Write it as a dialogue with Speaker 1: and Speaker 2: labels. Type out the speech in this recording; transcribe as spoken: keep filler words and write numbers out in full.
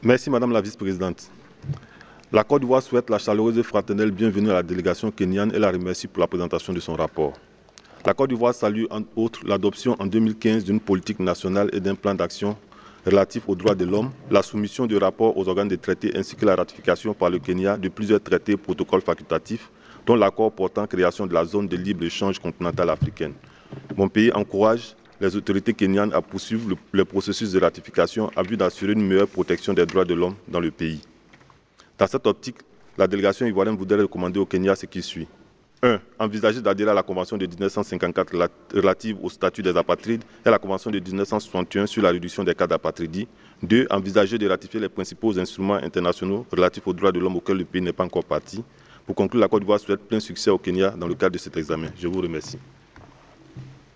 Speaker 1: Merci Madame la Vice-présidente. La Côte d'Ivoire souhaite la chaleureuse et fraternelle bienvenue à la délégation kenyane et la remercie pour la présentation de son rapport. La Côte d'Ivoire salue entre autres l'adoption en deux mille quinze d'une politique nationale et d'un plan d'action relatif aux droits de l'homme, la soumission du rapport aux organes de traité ainsi que la ratification par le Kenya de plusieurs traités et protocoles facultatifs, dont l'accord portant création de la zone de libre-échange continentale africaine. Mon pays encourage les autorités kenyanes à poursuivre le, le processus de ratification à vue d'assurer une meilleure protection des droits de l'homme dans le pays. Dans cette optique, la délégation ivoirienne voudrait recommander au Kenya ce qui suit. un. Envisager d'adhérer à la Convention de mille neuf cent cinquante-quatre relative au statut des apatrides et à la Convention de mille neuf cent soixante et un sur la réduction des cas d'apatridie. deux. Envisager de ratifier les principaux instruments internationaux relatifs aux droits de l'homme auxquels le pays n'est pas encore parti. Pour conclure, la Côte d'Ivoire souhaite plein succès au Kenya dans le cadre de cet examen. Je vous remercie.